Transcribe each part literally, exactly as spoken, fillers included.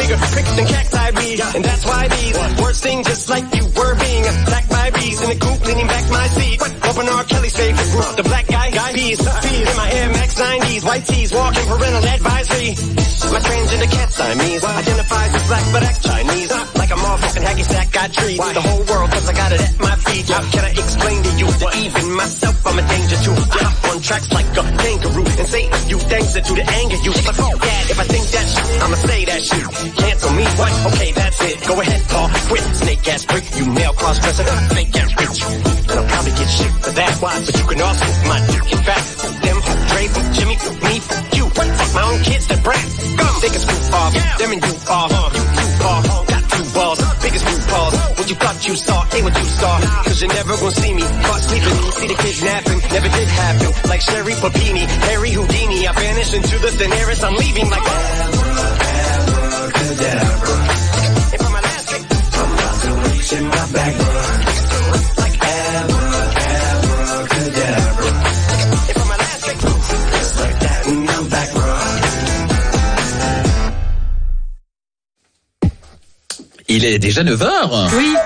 bigger, quick than cacti weed. And that's why these words sting just like you were being attacked by bees. In the coop, leaning back my seat. Open R. Kelly's favorite group, the black guy, guy bees. In my Air Max nineties, white tees, walking parental advisory. My transgender cat Siamese identifies as black but act Chinese. Like a motherfucking hacky sack, got trees. The whole world, cause I got it at my feet. How can I explain to you that even myself I'm a danger to? I hop on tracks like a kangaroo and say a few things that do to anger you. But fuck that, if I think that shit, I'ma say that shit. Cancel me, what? Okay, that's it. Go ahead, Paul, quit. Snake ass prick, you male cross-dresser, fake ass bitch. And I'll probably get shit for that. Why? But you can also my dick in fact. Them, Dre, Jimmy, me, you. Fuck my own kids, that brat. Come, they can screw off. Yeah. Them and you off. You, you off. Got two balls, biggest blue balls. What you thought you saw ain't what you saw. Cause you're never gonna see me caught sleeping. See the kidnapping, never did happen. Like Sherry Papini, Harry Houdini. I vanish into the Daenerys. I'm leaving like abracadabra. If I'm elastic, I'm about to reach in my back. Like abracadabra. If I'm elastic, just like that and I'm back, bro. Il est déjà neuf heures. Oui.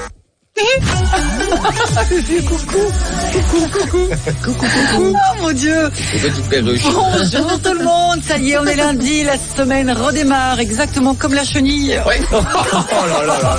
Coucou. Coucou, coucou. Coucou, coucou. Oh mon Dieu. Bonjour tout le monde. Ça y est, on est lundi. La semaine redémarre exactement comme la chenille. Oui. Oh là là là là.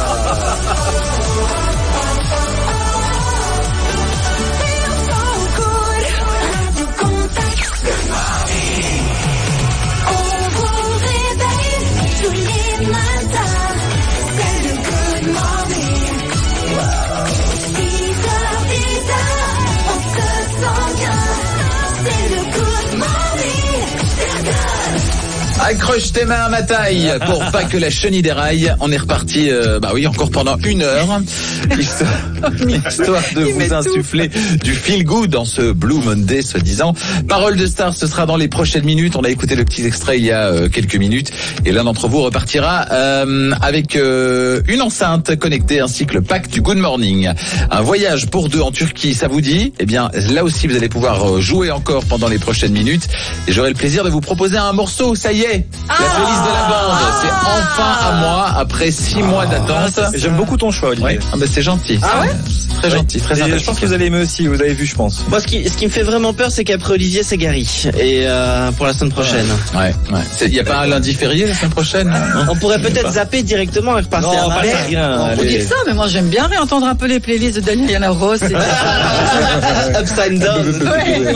Accroche tes mains à ma taille pour pas que la chenille déraille. On est reparti, euh, bah oui, encore pendant une heure, histoire, histoire de vous insuffler du feel good dans ce Blue Monday, soi-disant. Parole de star, ce sera dans les prochaines minutes. On a écouté le petit extrait il y a euh, quelques minutes, et l'un d'entre vous repartira euh, avec euh, une enceinte connectée ainsi que le pack du Good Morning. Un voyage pour deux en Turquie, ça vous dit? Eh bien, là aussi, vous allez pouvoir jouer encore pendant les prochaines minutes, et j'aurai le plaisir de vous proposer un morceau. Ça y est. La playlist de la bande, c'est enfin à moi après six mois d'attente. J'aime beaucoup ton choix, Olivier. Ouais. Ah bah c'est gentil. Ah ouais? Très ouais. gentil, très sympa. Je pense que vous allez aimer aussi, vous avez vu, je pense. Moi, ce qui, ce qui me fait vraiment peur, c'est qu'après Olivier, c'est Gary. Et euh, pour la semaine prochaine. Ouais, ouais. Il y a pas un lundi férié la semaine prochaine? On pourrait peut-être zapper directement et repartir. Non, à pas rien. Vous dites ça, mais moi j'aime bien réentendre un peu les playlists de Diana Ross. Et... Upside down. Ouais.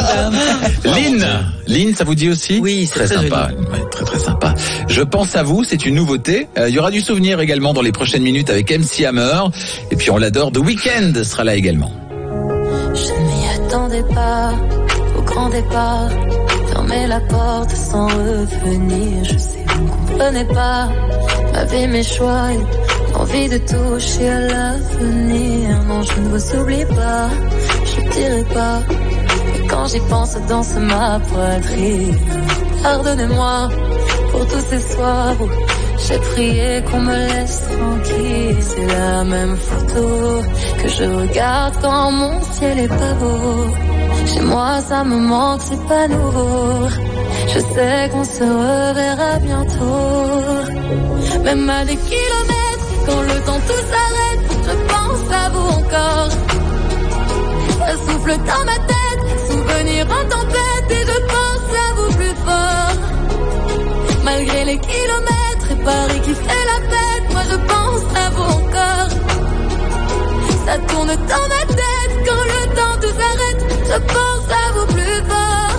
Lynn, Lynn, ça vous dit aussi? Oui, c'est très, très sympa. Ouais, très très sympa. Je pense à vous, c'est une nouveauté. Euh, il y aura du souvenir également dans les prochaines minutes avec M C Hammer. Et puis on l'adore, The Weeknd sera là également. Je ne m'y attendais pas au grand départ. Fermer la porte sans revenir. Je sais, vous ne comprenez pas ma vie, mes choix et l'envie de toucher à l'avenir. Non, je ne vous oublie pas, je ne dirai pas. Et quand j'y pense, danse ma poitrine. Pardonnez-moi pour tous ces soirs où j'ai prié qu'on me laisse tranquille. C'est la même photo que je regarde quand mon ciel est pas beau. Chez moi ça me manque, c'est pas nouveau. Je sais qu'on se reverra bientôt. Même à des kilomètres, quand le temps tout s'arrête, je pense à vous encore. Ça souffle dans ma tête, souvenir en tempête, et je pense à vous plus fort. Malgré les kilomètres et Paris qui fait la fête, moi je pense à vous encore. Ça tourne dans ma tête quand le temps tout s'arrête, je pense à vous plus fort.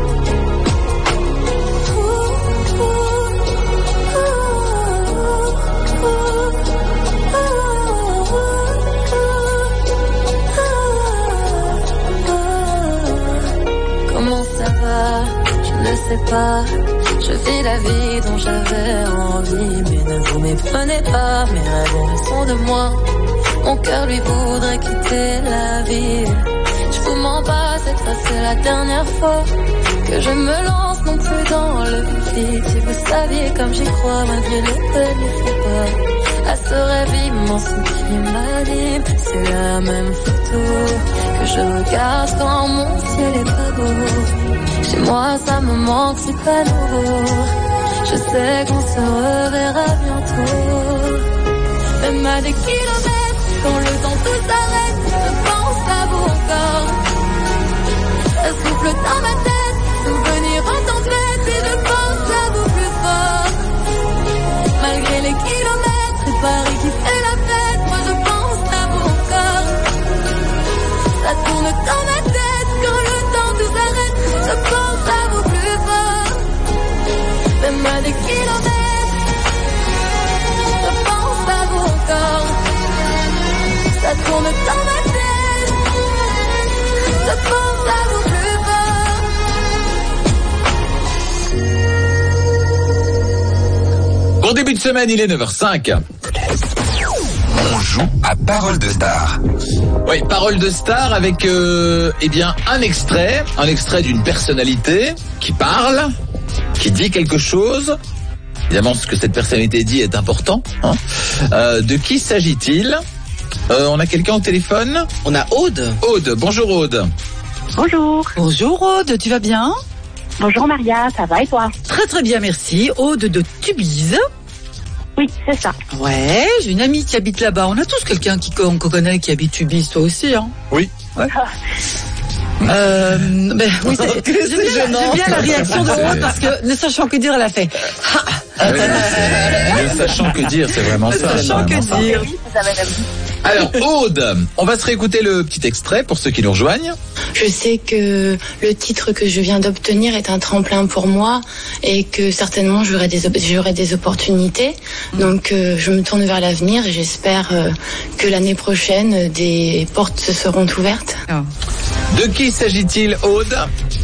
Comment ça va? Je ne sais pas. Je vis la vie dont j'avais envie, mais ne vous méprenez pas, mes rêves sont de moi. Mon cœur lui voudrait quitter la ville. Je vous mens pas, cette fois c'est la dernière fois que je me lance non plus dans le vide. Si vous saviez comme j'y crois, malgré les peines, il faut pas. À ce rêve immense qui m'anime, c'est la même photo que je regarde quand mon ciel est pas beau. Chez moi ça me manque, c'est pas nouveau. Je Je sais qu'on se reverra bientôt. Même à des kilomètres, quand le temps tout s'arrête, je pense à vous encore. Ça souffle dans ma tête, souvenirs en tempête, et je pense à vous plus fort. Malgré les kilomètres, c'est Paris qui fait la fête, moi je pense à vous encore. Ça tourne dans ma tête, quand le temps tout s'arrête, je pense à vous plus fort. Même à des kilomètres, je pense à vous encore. Ça tourne dans ma tête, je pense à vous plus fort. Bon début de semaine, il est neuf heures cinq. On joue à Parole de Star. Oui, Parole de Star avec euh, eh bien un extrait, un extrait d'une personnalité qui parle, qui dit quelque chose. Évidemment, ce que cette personnalité dit est important. Hein. Euh, de qui s'agit-il? euh, On a quelqu'un au téléphone? On a Aude. Aude, bonjour Aude. Bonjour. Bonjour Aude, tu vas bien? Bonjour Maria, ça va et toi? Très très bien, merci. Aude de Tubize. Oui, c'est ça. Ouais, j'ai une amie qui habite là-bas. On a tous quelqu'un qui qu'on connaît qui habite Tubize, toi aussi, hein? Oui. Ouais. Euh, ben, oui, c'est, j'aime, bien, j'aime bien la réaction de Aude parce que, ne sachant que dire, elle a fait. Ah, ouais, ne sachant que dire, c'est vraiment Ne ça. sachant que ça. dire. Vous avez raison. Alors Aude, on va se réécouter le petit extrait pour ceux qui nous rejoignent. Je sais que le titre que je viens d'obtenir est un tremplin pour moi et que certainement j'aurai des, j'aurai des opportunités. Donc euh, je me tourne vers l'avenir et j'espère euh, que l'année prochaine des portes se seront ouvertes. De qui s'agit-il, Aude?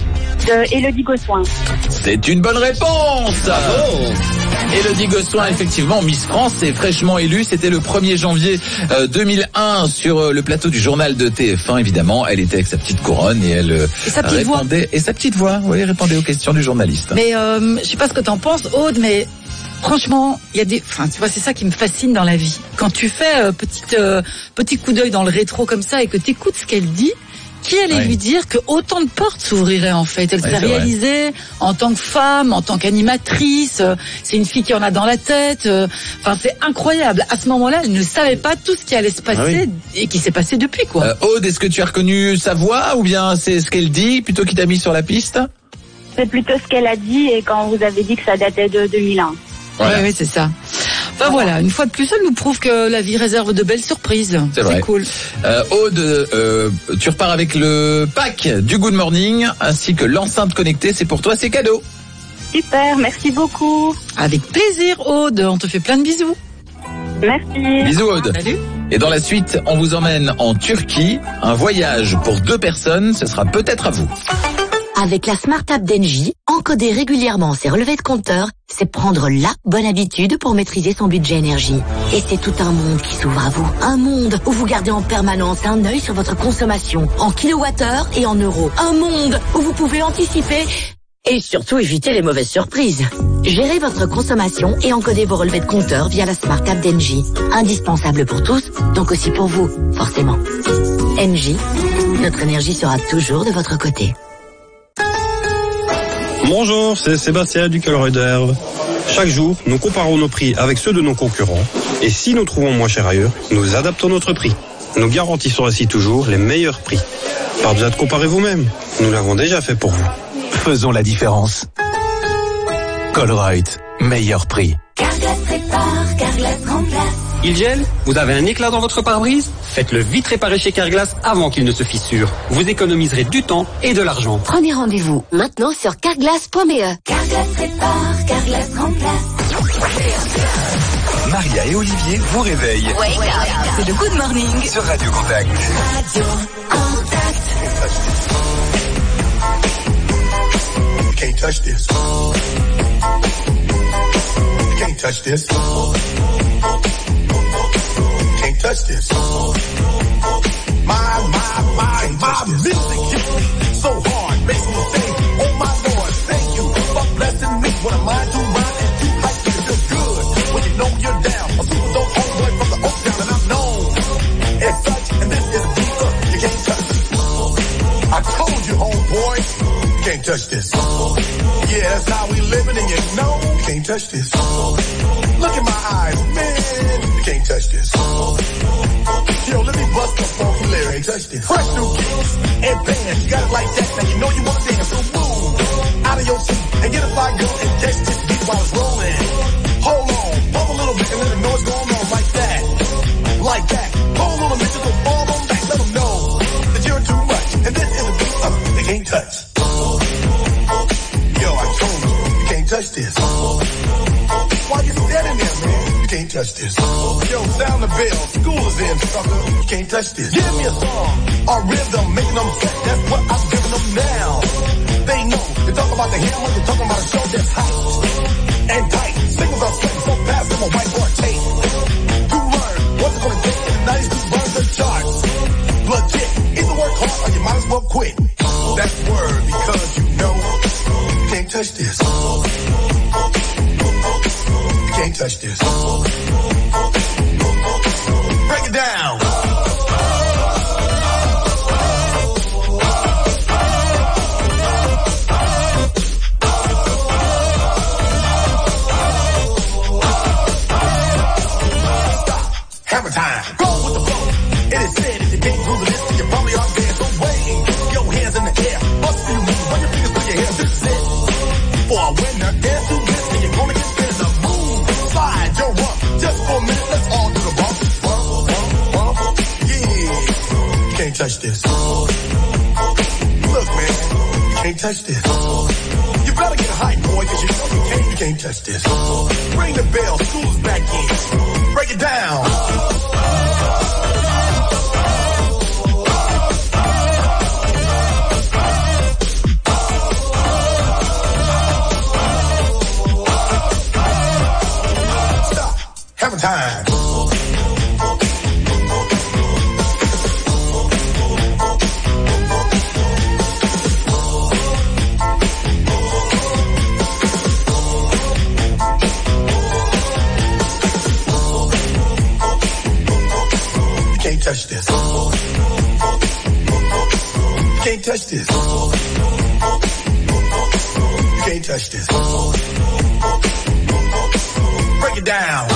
De Élodie Gossoin. C'est une bonne réponse. Bravo. Élodie Gossoin, effectivement, Miss France, est fraîchement élue. C'était le premier janvier euh, deux mille un sur euh, le plateau du journal de T F un, évidemment. Elle était avec sa petite couronne et elle euh, Et sa petite voix. répondait... Et sa petite voix, oui, répondait aux questions du journaliste. Mais euh, je sais pas ce que t'en penses, Aude, mais franchement, il y a des, enfin, tu vois, c'est ça qui me fascine dans la vie. Quand tu fais euh, petite, euh, petit coup d'œil dans le rétro comme ça et que t'écoutes ce qu'elle dit, qui allait Ouais. lui dire que autant de portes s'ouvriraient en fait? Elle Ouais, s'est c'est vrai. réalisée en tant que femme, en tant qu'animatrice. euh, C'est une fille qui en a dans la tête. euh, Enfin, c'est incroyable. À ce moment-là, elle ne savait pas tout ce qui allait se passer et qui s'est passé depuis, quoi. Euh, Aude, est-ce que tu as reconnu sa voix ou bien c'est ce qu'elle dit plutôt qui t'a mis sur la piste? C'est plutôt ce qu'elle a dit et quand vous avez dit que ça datait de deux mille un. Voilà. Oui, oui, c'est ça. Enfin voilà, une fois de plus, elle nous prouve que la vie réserve de belles surprises. C'est vrai. cool. Euh, Aude, euh, tu repars avec le pack du Good Morning ainsi que l'enceinte connectée. C'est pour toi, c'est cadeau. Super, merci beaucoup. Avec plaisir, Aude. On te fait plein de bisous. Merci. Bisous Aude. Salut. Et dans la suite, on vous emmène en Turquie. Un voyage pour deux personnes, ce sera peut-être à vous. Avec la Smart App d'Engie, encoder régulièrement ses relevés de compteur, c'est prendre la bonne habitude pour maîtriser son budget énergie. Et c'est tout un monde qui s'ouvre à vous. Un monde où vous gardez en permanence un œil sur votre consommation, en kilowattheures et en euros. Un monde où vous pouvez anticiper et surtout éviter les mauvaises surprises. Gérez votre consommation et encodez vos relevés de compteur via la Smart App d'Engie. Indispensable pour tous, donc aussi pour vous, forcément. Engie, notre énergie sera toujours de votre côté. Bonjour, c'est Sébastien du Colruyder. Chaque jour, nous comparons nos prix avec ceux de nos concurrents. Et si nous trouvons moins cher ailleurs, nous adaptons notre prix. Nous garantissons ainsi toujours les meilleurs prix. Pas besoin de comparer vous-même. Nous l'avons déjà fait pour vous. Faisons la différence. Colruyt, meilleur prix. Carglass répare, Carglass remplace. Il gèle? Vous avez un éclat dans votre pare-brise? Faites-le vite réparer chez Carglass avant qu'il ne se fissure. Vous économiserez du temps et de l'argent. Prenez rendez-vous maintenant sur carglass point b e. Carglass répare, Carglass remplace. Maria et Olivier vous réveillent Wake up, c'est le Good Morning sur Radio Contact. Radio Contact. Can't touch this. Can't touch this. Can't touch this. My, my, my, my music hits me so hard, makes me say, oh my Lord, thank you for blessing me. What am I to rhyme and do like you feel good when you know you're down. A super dope homeboy from the Oak Town and I'm known as such, and this is a beat up, you can't touch this. I told you, homeboy, you can't touch this. Yeah, that's how we living and you know can't touch this. Look in my eyes, man, you can't touch this. Yo, let me bust the funky lyrics. Touch this. Fresh new kicks and bands, you got it like that. Now you know you wanna dance, so move out of your seat and get a fire girl and catch this beat while it's rolling. Hold on, bump a little bit and let them know what's going on like that, like that. Hold a little bit, just go fall on back, let them know that you're too much. And this is a beat uh, they can't touch. Yo, I told you, you can't touch this. Why you standing there, man? You can't touch this. Yo, sound the bell, school is in, sucker. You can't touch this. Give me a song, a rhythm, making them sweat. That's what I'm giving them now. They know, you talk about the hammer, you're talking about a show that's hot and tight. Singles are sweating so fast, I'm a whiteboard tape. You learn what's it gonna take in the nineties to burn the charts. Legit, either work hard or you might as well quit. That's word, because you know you can't touch this. You can't touch this. Break it down. Hammer time. Go with the flow. It is said if you can't groove this, you probably aren't there. So wave your hands in the air. Bust for you move. Run your fingers through your hair. This is it. For a winner, dance to this, and you're gonna get spin the move. Slide your rump. Just for a minute, let's all do the bump. Bump, bump, bump. Yeah. You can't touch this. Look, man. You can't touch this. You better get hype, boy, cause you know you can't, you can't touch this. Ring the bell. School's back in. Break it down. Stop. Hammer time. Touch this. You can't touch this. You can't touch this. Break it down.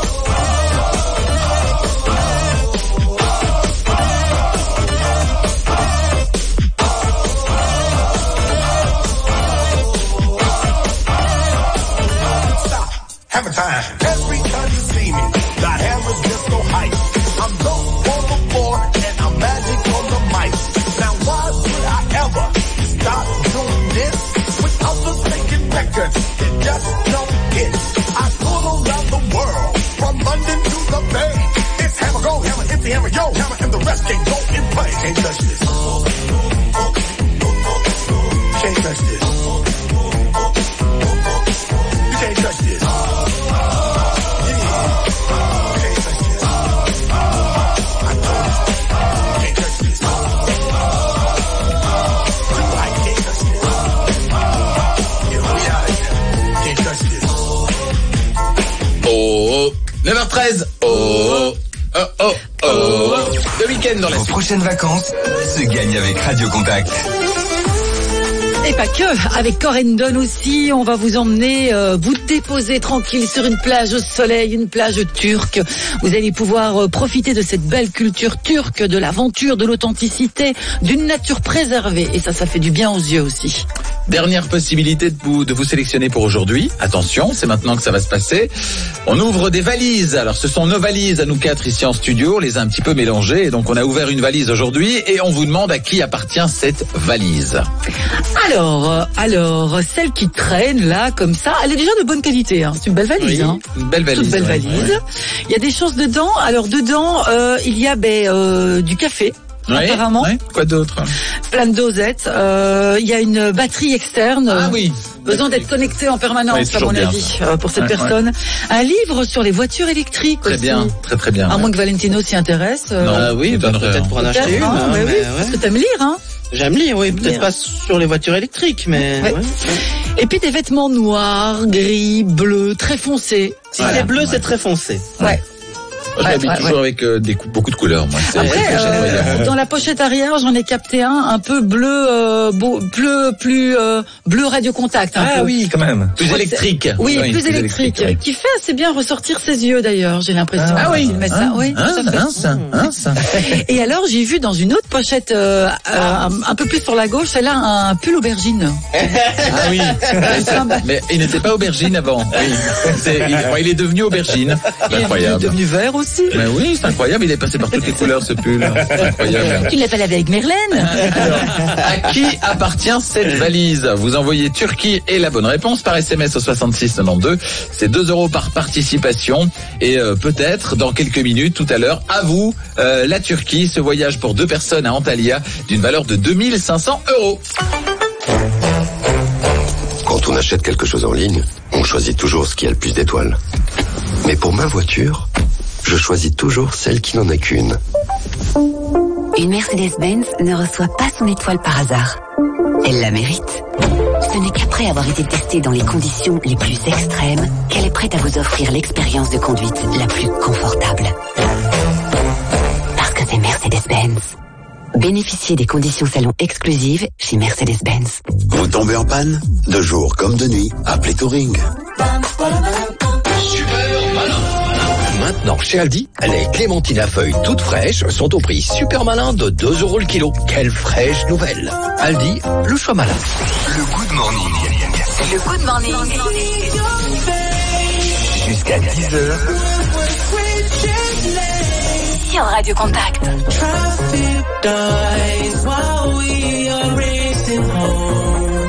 Stop. Hammer time. Every time you see me, the hammer's just so hype. I'm low on the floor and I'm magic on the mic. Now why would I ever stop doing this without the making records? It just don't hit. I tour around the world from London to the Bay. It's hammer, go hammer, empty hammer, yo hammer, and the rest can't go in play. Can't touch this. Can't touch this. You can't touch this. neuf heures treize. Oh, oh, oh, oh. Le week-end dans la Vos prochaines vacances se gagnent avec Radio Contact. Et pas que, avec Corendon aussi, on va vous emmener, euh, vous déposer tranquille sur une plage au soleil, une plage turque. Vous allez pouvoir euh, profiter de cette belle culture turque, de l'aventure, de l'authenticité, d'une nature préservée. Et ça, ça fait du bien aux yeux aussi. Dernière possibilité de vous, de vous sélectionner pour aujourd'hui. Attention, c'est maintenant que ça va se passer. On ouvre des valises. Alors, ce sont nos valises à nous quatre ici en studio. On les a un petit peu mélangées. Et donc, on a ouvert une valise aujourd'hui et on vous demande à qui appartient cette valise. Alors, alors, celle qui traîne là, comme ça, elle est déjà de bonne qualité. Hein. C'est une belle valise. Oui, hein. Une belle valise. Toute belle ouais, valise. ouais. Il y a des choses dedans. Alors, dedans, euh, il y a ben, euh, du café. Ouais, apparemment. Ouais. Quoi d'autre? Plein de dosettes. Euh, il y a une batterie externe. Ah oui. Besoin d'être connecté en permanence, oui, à mon bien, avis, euh, pour cette ouais, personne. Ouais. Un livre sur les voitures électriques très aussi. Bien, très très bien. À ouais. moins que Valentino s'y intéresse. Euh, non, euh, oui, bah, peut-être pour en peut-être, acheter une. Hein, Hein, mais mais oui, ouais. parce que t'aimes lire, hein. J'aime lire, oui. Peut-être lire. pas sur les voitures électriques, mais... Ouais. Ouais. Et puis des vêtements noirs, gris, bleus, très foncés. Si Voilà. c'est bleu, Ouais. c'est très foncé. Ouais. Je Ouais, m'habille ouais, toujours ouais. avec euh, des cou- beaucoup de couleurs, moi. C'est Après, c'est euh, génial. dans la pochette arrière, j'en ai capté un, un peu bleu, euh, beau, bleu, plus euh, bleu radio contact. Un Ah peu. oui, quand même. Plus électrique. Oui, Oui, plus, plus électrique, électrique, oui. qui fait assez bien ressortir ses yeux d'ailleurs. J'ai l'impression. Ah oui, Il met ça. hein, oui, hein, tout à fait. hein, ça, hein, ça. Et alors, j'ai vu dans une autre pochette, euh, euh, un, un peu plus sur la gauche, elle a un pull aubergine. Ah oui. Mais il n'était pas aubergine avant. Oui. C'est- il, enfin, il est devenu aubergine. C'est Il est incroyable. devenu vert aussi. Mais oui, c'est incroyable. Il est passé par toutes les couleurs, ce pull. C'est incroyable. Tu l'as pas lavé avec Merlène? À qui appartient cette valise? Vous envoyez Turquie et la bonne réponse par S M S au soixante-six quatre-vingt-douze. C'est deux euros par participation. Et euh, peut-être, dans quelques minutes, tout à l'heure, à vous, euh, la Turquie, ce voyage pour deux personnes à Antalya d'une valeur de deux mille cinq cents euros. Quand on achète quelque chose en ligne, on choisit toujours ce qui a le plus d'étoiles. Mais pour ma voiture, je choisis toujours celle qui n'en a qu'une. Une Mercedes-Benz ne reçoit pas son étoile par hasard. Elle la mérite. Ce n'est qu'après avoir été testée dans les conditions les plus extrêmes qu'elle est prête à vous offrir l'expérience de conduite la plus confortable. Parce que c'est Mercedes-Benz. Bénéficiez des conditions salon exclusives chez Mercedes-Benz. Vous tombez en panne? De jour comme de nuit, appelez Touring. Maintenant, chez Aldi, les clémentines à feuilles toutes fraîches sont au prix super malin de deux euros le kilo. Quelle fraîche nouvelle! Aldi, le choix malin. Le Good Morning. Le Good Morning. Jusqu'à dix heures. Sur Radio Contact. Dies while we are racing home.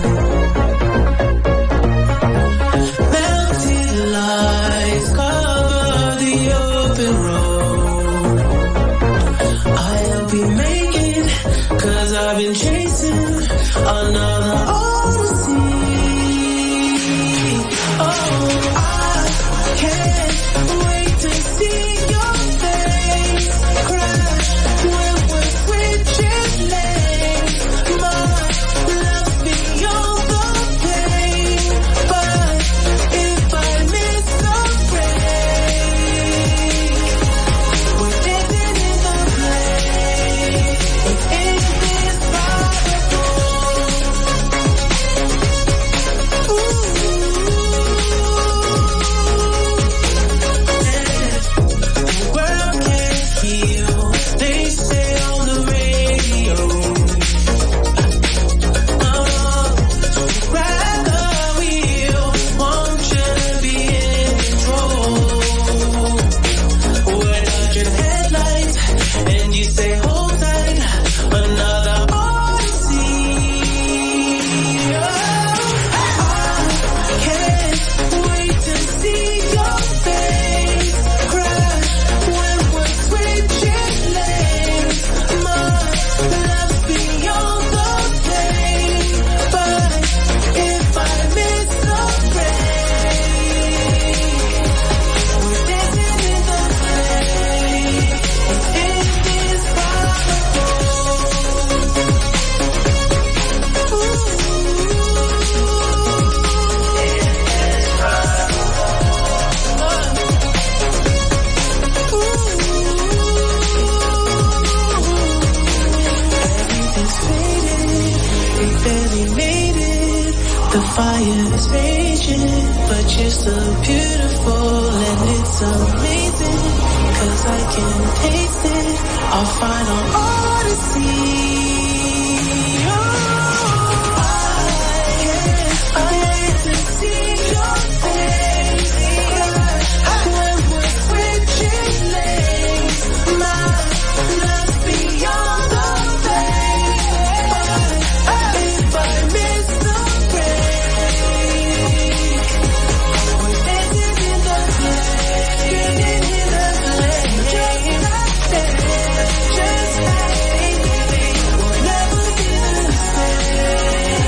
Melted lights cover the open road. I'll be making, cause I've been chasing another odyssey. Oh, I can't wait to see your face crash when we're switching lanes. My love's beyond the pain, but if I miss the break, we're dancing in the play. It's indescribable. The world can't heal, they say on the radio. Oh, rather we'll want you to be in control. We're dodging headlights, and you say hold tight, another odyssey. I can't wait to see your face crash when we're switching lanes. My love's beyond the pain, but if I miss the break, we're dancing in the play. It's Everything's faded, we barely made it. The fire is raging, but you're still beautiful and it's amazing. Cause I can taste it, our final odyssey. Oh, I can't wait to see your face crash when we're switching lanes. My love's beyond the pain, but if I miss the break, we're dancing in the play, dancing in the play, just like that, just like we'll never be the same.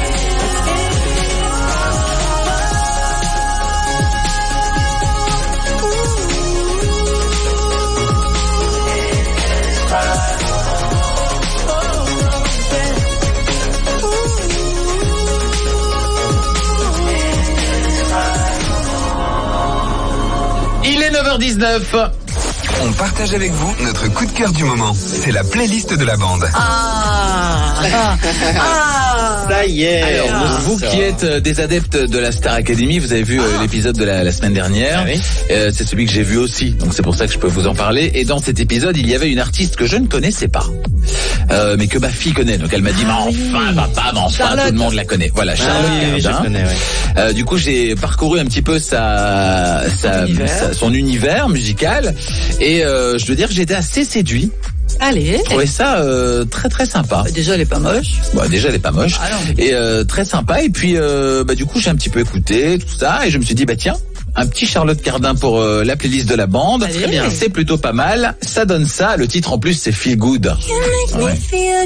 Il est neuf heures dix-neuf. On partage avec vous notre coup de cœur du moment. C'est la playlist de la bande. Ah, ah, ah. Ça y est. Alors, Ah, vous ça. qui êtes euh, des adeptes de la Star Academy, vous avez vu euh, l'épisode de la, la semaine dernière. Ah oui. Euh, c'est celui que j'ai vu aussi, donc c'est pour ça que je peux vous en parler. Et dans cet épisode, il y avait une artiste que je ne connaissais pas, euh, mais que ma fille connaît. Donc elle m'a dit, mais enfin, papa, mais enfin, Charlotte. tout le monde la connaît. Voilà, Charlotte Ah oui, oui, je Cardin. connais, ouais. Euh, du coup, j'ai parcouru un petit peu sa, sa, univers. sa- son univers musical, et euh, je dois dire que j'étais assez séduit. Allez. Je trouvais ça euh, très très sympa. Déjà, elle est pas moche. Bah, déjà, elle est pas moche. Ah non. Et euh, très sympa. Et puis, euh, bah, du coup, j'ai un petit peu écouté tout ça. Et je me suis dit, bah tiens, un petit Charlotte Cardin pour euh, la playlist de la bande. Allez. Très bien. C'est plutôt pas mal. Ça donne ça. Le titre, en plus, c'est Feel Good. Ouais. Ouais.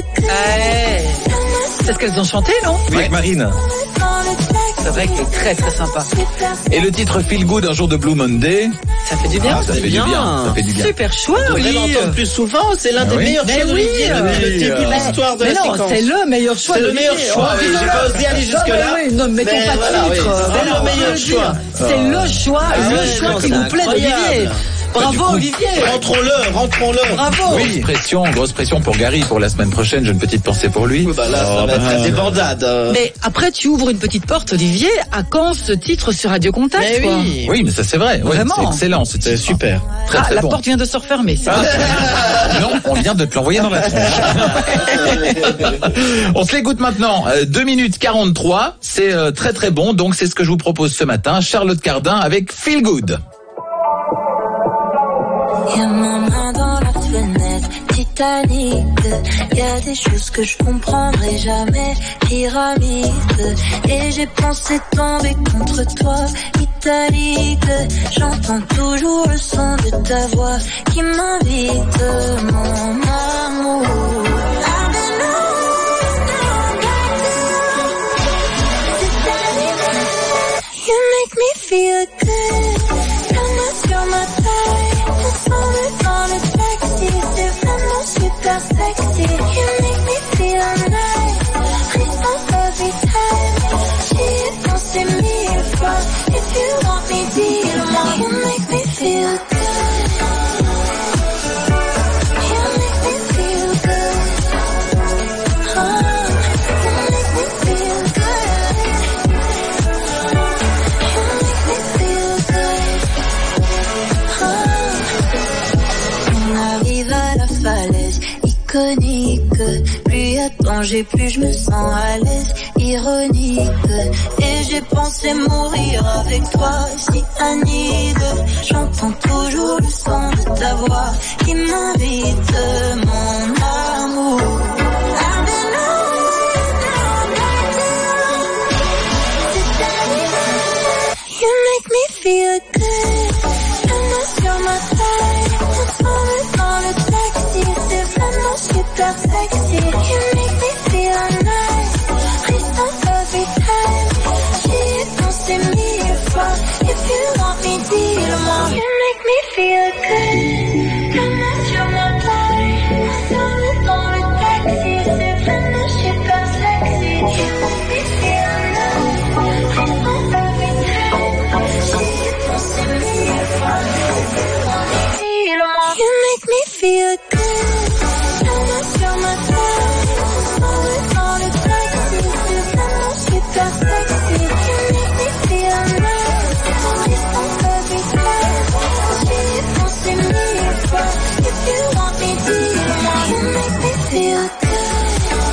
C'est ce qu'elles ont chanté, non? Oui, avec Marine. C'est vrai qu'elle est très très sympa. Et le titre Feel Good, un jour de Blue Monday. Ça fait du bien. Ah, ça c'est fait bien. du bien. Ça fait du bien. Super choix, On devrait oui. l'entendre plus souvent, c'est l'un Ah des oui. meilleurs Mais choix oui, d'Olivier euh, depuis le début de euh, l'histoire de Mais la non, séquence. c'est le meilleur choix. C'est le d'Olivier. meilleur choix, Oh, oui, mais j'ai non, pas osé aller non, jusque-là. mais oui, non, mettons Mais pas de voilà, oui. titre. C'est Voilà, le on meilleur peut le dire. choix. C'est le choix, Ah le ouais, choix non, qui c'est vous plaît d'Olivier. incroyable. Bravo, Du coup, Olivier. Rentrons-le, rentrons-le. Bravo. Grosse pression, grosse pression pour Gary pour la semaine prochaine. J'ai une petite pensée pour lui. Bah là, ça Oh, va être bah, la débandade. euh. Mais après, tu ouvres une petite porte, Olivier. À quand ce titre sur Radio Contact, Mais quoi? oui. Oui, mais ça c'est vrai. Ouais, Vraiment. c'est excellent ce titre. C'est super. Très, Ah, très la bon. porte vient de se refermer. c'est vrai. Non, on vient de te l'envoyer dans la tronche. On se l'écoute maintenant. Euh, deux minutes quarante-trois. C'est euh, très très bon. Donc c'est ce que je vous propose ce matin. Charlotte Cardin avec Feel Good. Y'a ma main dans la fenêtre, Titanic. Y'a des choses que je comprendrai jamais, pyramide. Et j'ai pensé tomber contre toi, italique. J'entends toujours le son de ta voix qui m'invite, mon amour. I've been lost, now back to Titanic. You make me feel good. Come sur ma taille. Ensemble dans le taxi, c'est vraiment super sexy. You make me feel nice. Response every time. J'y ai pensé mille fois. If you want me, dis-le-moi. You make me feel good. You make me feel good. Oh, you make me feel good. You make me feel good. Oh. On arrive à la falaise, iconique. Plus y a danger, plus je me sens à l'aise, ironique. Et j'ai pensé mourir avec toi, si Anide. J'entends toujours le son de ta voix qui m'invite, mon amour. I've been lost, now back to Titanic. You make me feel good. Comme sur ma taille. Ensemble dans le taxi, c'est vraiment super sexy. You make me feel nice. Restant every time. J'y ai pensé mille fois. If you want me, dis-le-moi. You make me feel good. Comme sur ma taille. Ensemble dans le taxi, c'est vraiment super sexy. You make me feel nice. Restant every time. J'y ai pensé mille fois. You make me feel good. Comme sur ma taille. Ensemble dans le taxi, c'est vraiment super sexy. You make me feel nice. Restant every time. J'y ai pensé mille fois. If you want me, dis-le-moi. You make me feel good.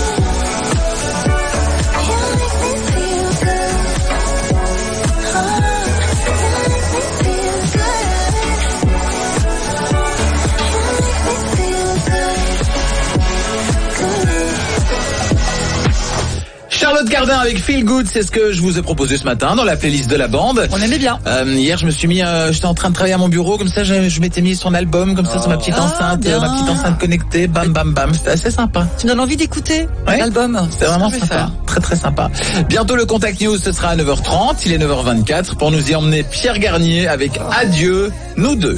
You make me feel good. Oh, you make me feel good. Charlotte Cardin avec Feel Good, c'est ce que je vous ai proposé ce matin dans la playlist de la bande. On aimait bien. Euh, hier, je me suis mis, euh, j'étais en train de travailler à mon bureau, comme ça, je, je m'étais mis son album, comme ça, sur ma petite Ah, enceinte, bien. euh, ma petite enceinte connectée, bam, bam, bam. C'était assez sympa. Tu me donnes envie d'écouter Ouais. l'album. C'était vraiment C'est ce que je vais sympa. faire. Très, très sympa. Bientôt, le Contact News, ce sera à neuf heures trente. Il est neuf heures vingt-quatre pour nous y emmener Pierre Garnier avec Adieu, nous deux.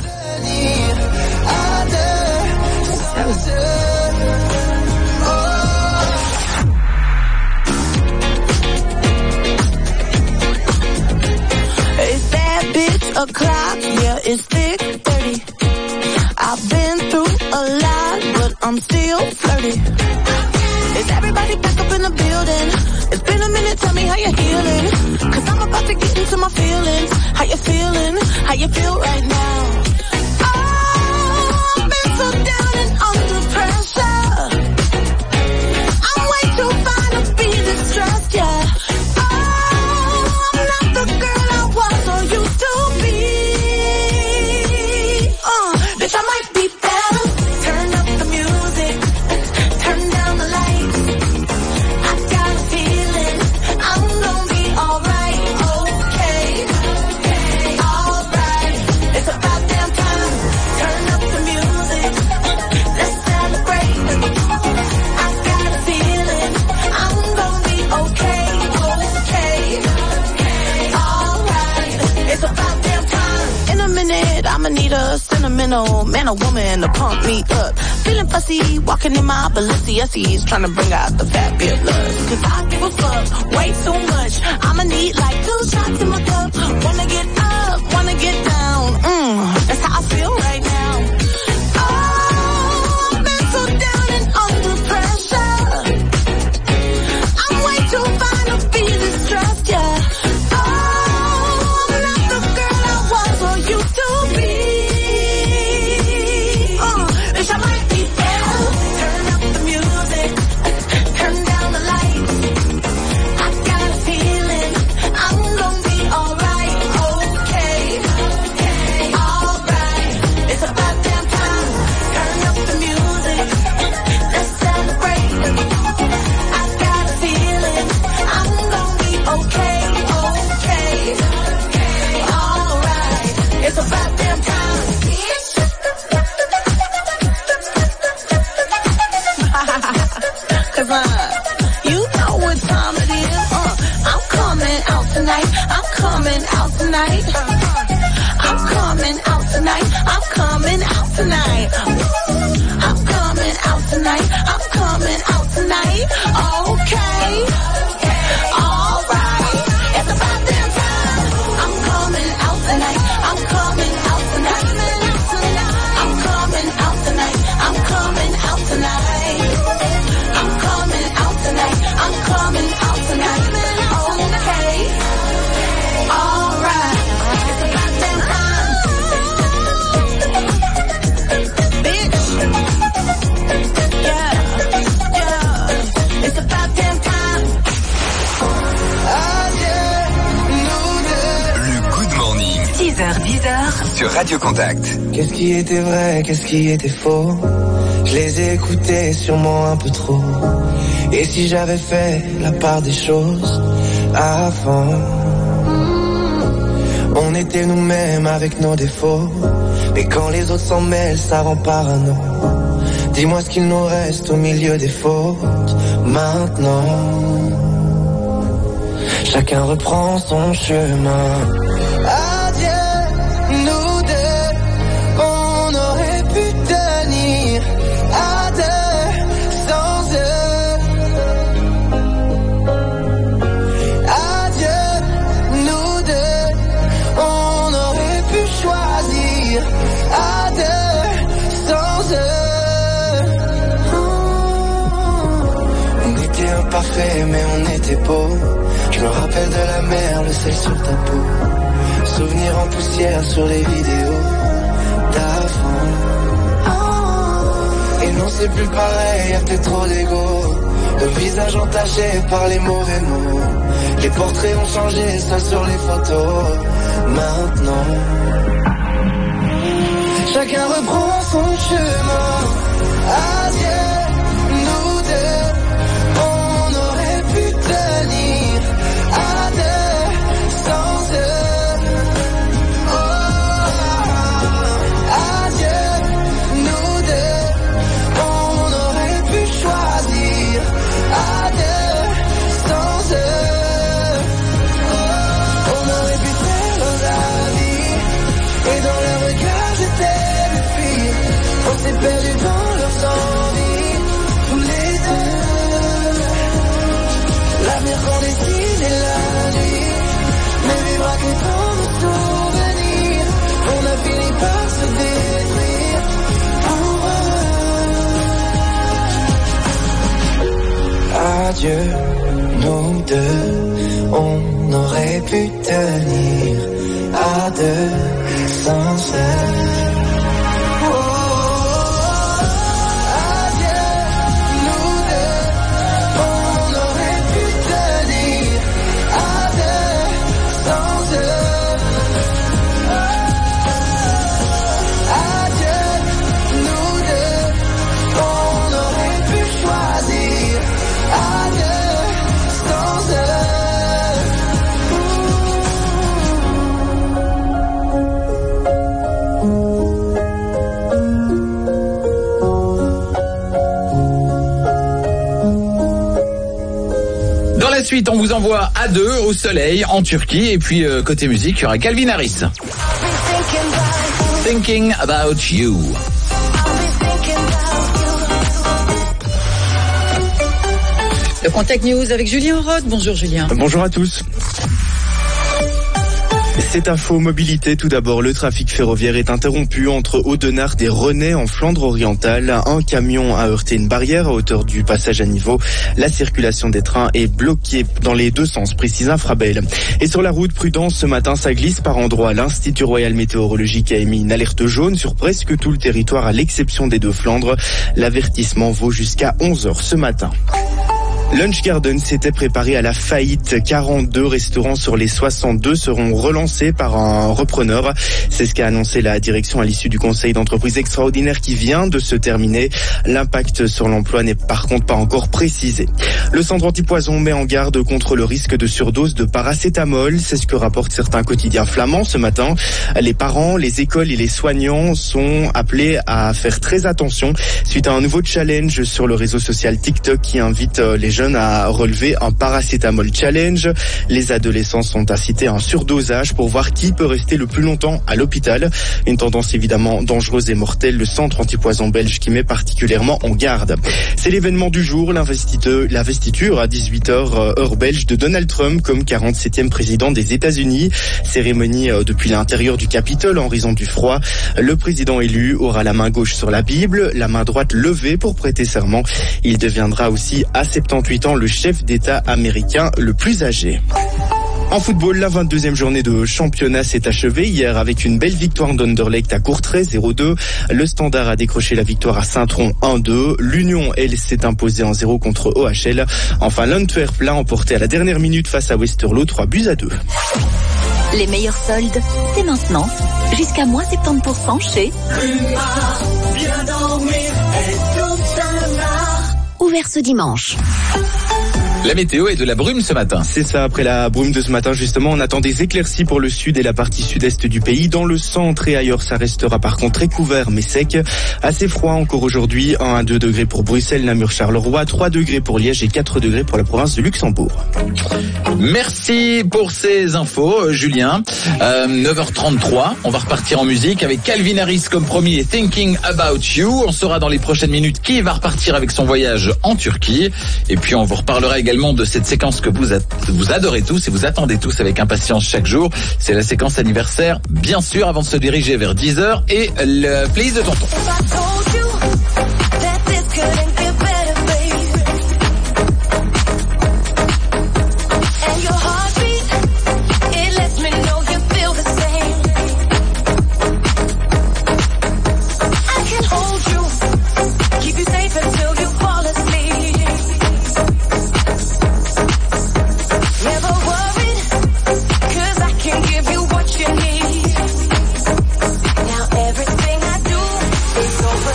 It's that bitch o'clock, yeah, it's thick thirty. I I've been through a lot, but I'm still flirty. Is everybody back up in the building? It's been a minute, tell me how you're healing. Cause I'm about to get into my feelings. How you feeling? How you feel right now? Oh, I've been so down and under pressure. I'm way too fine to be distressed, yeah. Oh, I'm not the girl I was or used to be. Uh, bitch, I might be better. Turn up the music. Turn down the lights. I got a feeling I'm gonna be alright. Okay. Alright. It's about damn time. Turn up the music. Let's celebrate. I got a feeling I'm gonna be okay. Okay. Alright. It's about damn time. In a minute, I'ma need a sentimental man or woman to pump me up. Feeling fussy, walking in my Balenciennes, trying to bring out the fabulous. Cause I give a fuck way too much. I'ma need like two shots in my cup. Wanna get up, wanna get down. Mmm, that's how I feel right now. Oh, I've been so down and under pressure. I'm way too fine to be distressed, yeah. Oh, I'm not the girl I was or used to be. Uh, bitch, I might be better. Turn up the music. Turn down the lights. I got a feeling I'm gonna be alright. Okay. Alright. It's about damn time. Turn up the music. Let's celebrate. I got a feeling I'm gonna be okay. Okay. Alright. It's about damn time. Cause uh, you know what time it is. Uh, I'm coming out tonight. I'm coming out tonight. I'm coming out tonight. I'm coming out tonight. I'm coming out tonight. I'm coming out tonight. Okay. Alright. It's about damn time. I'm coming out tonight. I'm coming out tonight. I'm coming out tonight. I'm coming out tonight. I'm coming out tonight. I'm coming out tonight. Okay. Alright. It's about damn time. Bitch. Yeah. Yeah. It's about damn time. Le Good Morning. six heures, dix heures. Sur Radio Contact. Qu'est-ce qui était vrai, qu'est-ce qui était faux? Je les ai écoutés sûrement un peu trop. Et si j'avais fait la part des choses avant? On était nous-mêmes avec nos défauts. Mais quand les autres s'en mêlent, ça rend parano. Dis-moi ce qu'il nous reste au milieu des fautes. Maintenant, chacun reprend son chemin. Adieu, nous deux, on aurait pu tenir à deux sans eux. Adieu, nous deux, on aurait pu choisir à deux sans eux. On était imparfaits mais on était beaux. Je me rappelle de la mer, le sel sur ta peau. Souvenirs en poussière sur les vidéos d'avant. Et non c'est plus pareil, y'a peut-être trop d'ego. Le visage entaché par les mauvais mots. Les portraits ont changé, ça sur les photos. Maintenant, chacun reprend son chemin. Adieu, nous deux, on aurait pu tenir à deux sans eux. Oh, adieu, nous deux, on aurait pu choisir à deux sans eux. Oh, on aurait pu perdre la vie. Et dans leur regard j'étais le fil. On s'est perdu dans leurs envies. yeux, nous deux, on aurait pu tenir à deux sans cesse. Ensuite, on vous envoie à deux au soleil en Turquie. Et puis, euh, côté musique, il y aura Calvin Harris. Thinking about you. Le Contact News avec Julien Roth. Bonjour Julien. Bonjour à tous. Cette info mobilité, tout d'abord, le trafic ferroviaire est interrompu entre Audenarde et René en Flandre orientale. Un camion a heurté une barrière à hauteur du passage à niveau. La circulation des trains est bloquée dans les deux sens, précise Infrabel. Et sur la route, prudence, ce matin, ça glisse par endroits. L'Institut Royal Météorologique a émis une alerte jaune sur presque tout le territoire, à l'exception des deux Flandres. L'avertissement vaut jusqu'à onze heures ce matin. Lunch Garden s'était préparé à la faillite. quarante-deux restaurants sur les soixante-deux seront relancés par un repreneur. C'est ce qu'a annoncé la direction à l'issue du conseil d'entreprise extraordinaire qui vient de se terminer. L'impact sur l'emploi n'est par contre pas encore précisé. Le centre antipoison met en garde contre le risque de surdose de paracétamol. C'est ce que rapportent certains quotidiens flamands ce matin. Les parents, les écoles et les soignants sont appelés à faire très attention suite à un nouveau challenge sur le réseau social TikTok qui invite les jeunes à relever un paracétamol challenge. Les adolescents sont incités à un surdosage pour voir qui peut rester le plus longtemps à l'hôpital. Une tendance évidemment dangereuse et mortelle. Le centre antipoison belge qui met particulièrement en garde. C'est l'événement du jour, l'investiture à dix-huit heures heure belge de Donald Trump comme quarante-septième président des États-Unis. Cérémonie depuis l'intérieur du Capitole en raison du froid. Le président élu aura la main gauche sur la Bible, la main droite levée pour prêter serment. Il deviendra aussi à soixante-dix-huit ans le chef d'État américain le plus âgé. En football, la vingt-deuxième journée de championnat s'est achevée hier avec une belle victoire d'Anderlecht à Courtrai zéro deux. Le Standard a décroché la victoire à Saint-Tron un deux. L'Union, elle, s'est imposée en zéro contre O H L. Enfin, l'Antwerp l'a emporté à la dernière minute face à Westerlo, trois buts à deux. Les meilleurs soldes, c'est maintenant. Jusqu'à moins soixante-dix pour cent chez Plumard, bien dormir et tout un art. Ouvert ce dimanche. La météo est de la brume ce matin. C'est ça, après la brume de ce matin, justement, on attend des éclaircies pour le sud et la partie sud-est du pays. Dans le centre et ailleurs, ça restera par contre très couvert mais sec. Assez froid encore aujourd'hui, un à deux degrés pour Bruxelles, Namur, Charleroi, trois degrés pour Liège et quatre degrés pour la province de Luxembourg. Merci pour ces infos, Julien. Euh, neuf heures trente-trois, on va repartir en musique avec Calvin Harris comme promis et Thinking About You. On saura dans les prochaines minutes qui va repartir avec son voyage en Turquie. Et puis on vous reparlera également de cette séquence que vous, vous adorez tous et vous attendez tous avec impatience chaque jour. C'est la séquence anniversaire, bien sûr, avant de se diriger vers dix heures et le playlist de tonton. Everything I do is over.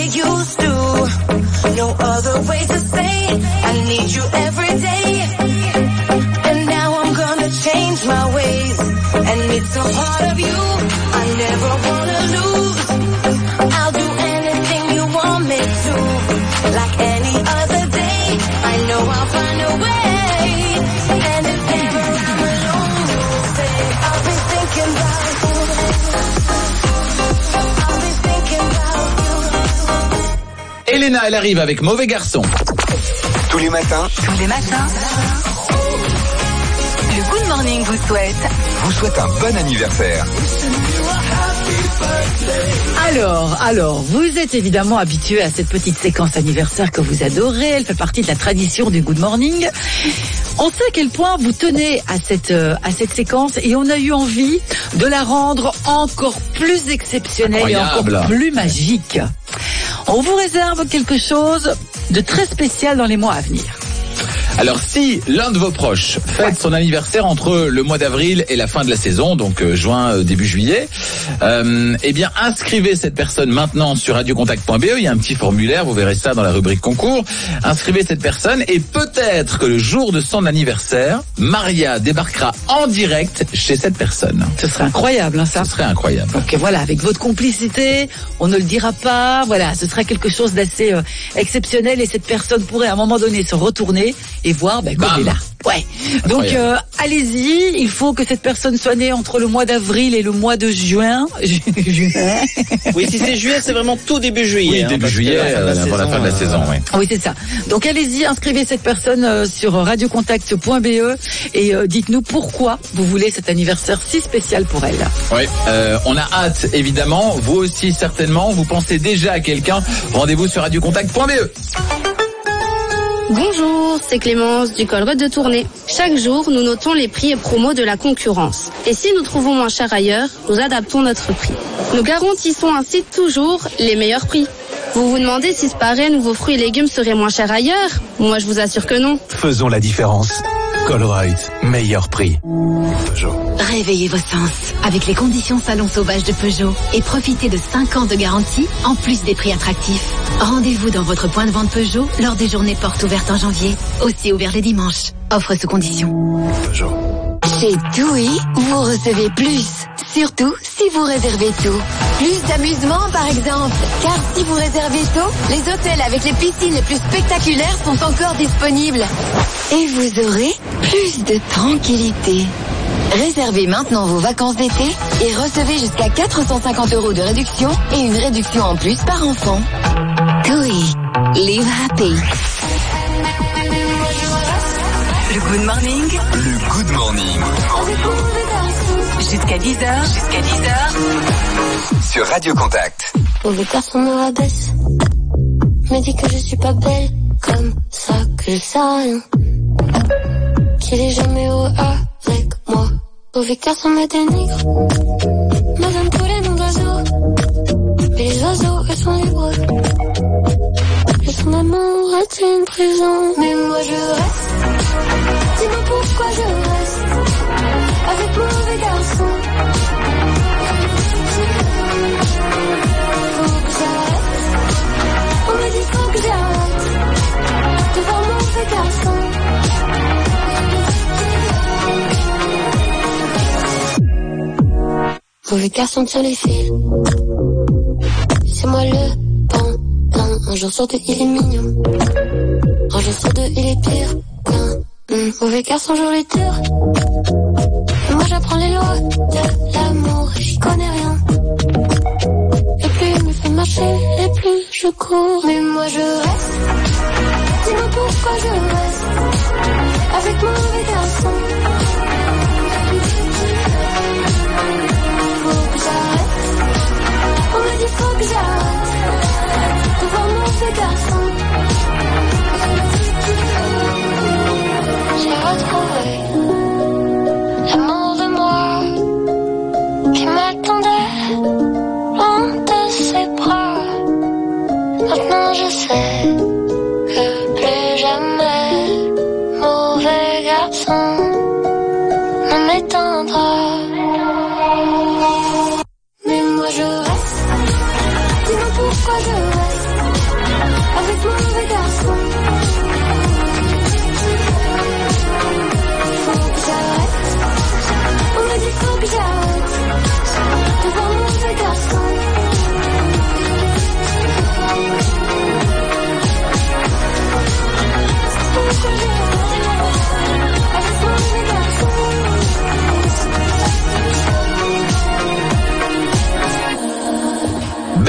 they used to. No other way to say I need you every day. And now I'm gonna change my ways. And it's a part of you I never wanna lose. I'll do anything you want me to. Like any other day, I know I'll find a way. And if ever I'm alone, you'll say I'll be thinking about you. I'll be thinking about you. Elena, elle arrive avec Mauvais Garçon. Tous les matins, Tous les matins, le Good Morning vous souhaite vous souhaite un bon anniversaire. Alors, alors, vous êtes évidemment habitués à cette petite séquence anniversaire que vous adorez. Elle fait partie de la tradition du Good Morning. On sait à quel point vous tenez à cette euh, à cette séquence et on a eu envie de la rendre encore plus exceptionnelle Incroyable. et encore plus magique. On vous réserve quelque chose de très spécial dans les mois à venir. Alors si l'un de vos proches fête son anniversaire entre le mois d'avril et la fin de la saison, donc euh, juin, euh, début juillet, euh, eh bien inscrivez cette personne maintenant sur radiocontact point b e, il y a un petit formulaire, vous verrez ça dans la rubrique concours, inscrivez cette personne et peut-être que le jour de son anniversaire, Maria débarquera en direct chez cette personne. Ce serait incroyable, hein, ça. Ce serait incroyable. Donc voilà, avec votre complicité, on ne le dira pas, voilà, ce serait quelque chose d'assez euh, exceptionnel et cette personne pourrait à un moment donné se retourner et voir ben, qu'on est là. Ouais. Donc euh, allez-y, il faut que cette personne soit née entre le mois d'avril et le mois de juin. juin. Oui, si c'est juillet, c'est vraiment tout début juillet. Oui, hein, début juillet, euh, avant la fin de la saison, oui. Oui, c'est ça. Donc allez-y, inscrivez cette personne euh, sur radiocontact point b e et euh, dites-nous pourquoi vous voulez cet anniversaire si spécial pour elle. Oui, euh, on a hâte, évidemment. Vous aussi, certainement. Vous pensez déjà à quelqu'un. Rendez-vous sur radiocontact point b e. Bonjour, c'est Clémence du Colruyt de Tournai. Chaque jour, nous notons les prix et promos de la concurrence. Et si nous trouvons moins cher ailleurs, nous adaptons notre prix. Nous garantissons ainsi toujours les meilleurs prix. Vous vous demandez si ce parrain ou vos fruits et légumes seraient moins chers ailleurs? Moi, je vous assure que non. Faisons la différence. Colruyt, meilleur prix. Peugeot. Réveillez vos sens avec les conditions salon sauvage de Peugeot et profitez de cinq ans de garantie en plus des prix attractifs. Rendez-vous dans votre point de vente Peugeot lors des journées portes ouvertes en janvier, aussi ouvert les dimanches. Offre sous condition. Peugeot. Chez TUI, vous recevez plus. Surtout si vous réservez tôt. Plus d'amusement par exemple. Car si vous réservez tôt, les hôtels avec les piscines les plus spectaculaires sont encore disponibles. Et vous aurez plus de tranquillité. Réservez maintenant vos vacances d'été et recevez jusqu'à quatre cent cinquante euros de réduction et une réduction en plus par enfant. TUI. Live happy. le Good Morning. Le Good Morning. Jusqu'à dix heures. Jusqu'à dix heures. Sur Radio Contact. Mauvais garçon me rabaisse, me dit que je suis pas belle, comme ça que je sais rien, qu'il est jamais heureux avec moi. Mauvais garçon me dénigre, me donne tous les noms d'oiseaux, mais les oiseaux eux sont libres. Et son amour est une prison, mais moi je reste. Dis-moi pourquoi je reste avec mauvais garçon. On me dit faut que j'arrête de voir mauvais garçon. Mauvais garçon tient les fils. C'est moi le pendant. Un jour sur deux il est mignon. Un jour sur deux il est pire qu'un mmh. Mauvais garçon joue les tours. Et moi j'apprends les lois de l'amour et j'y connais rien. Et plus il me fait marcher, et plus je cours. Mais moi je reste. Dis-moi pourquoi je reste avec mauvais garçon. Faut que j'arrête. On me dit faut que j'arrête de voir mauvais garçon. J'ai retrouvé l'amour de moi qui m'attendait loin de ses bras. Maintenant je sais que plus jamais mauvais garçon ne m'éteindra. Mais moi je reste. Dis-moi pourquoi je reste